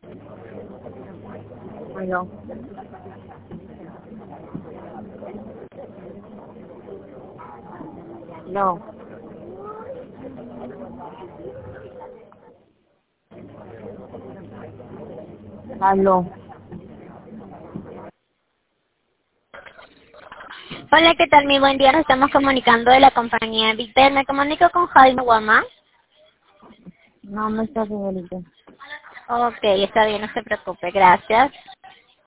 Aló. No. Aló. Hola, ¿qué tal? Mi buen día. Nos estamos comunicando de la compañía Vitel. Me comunico con Jaime Guamá. No me está, señorita. Ok, está bien, no se preocupe. Gracias.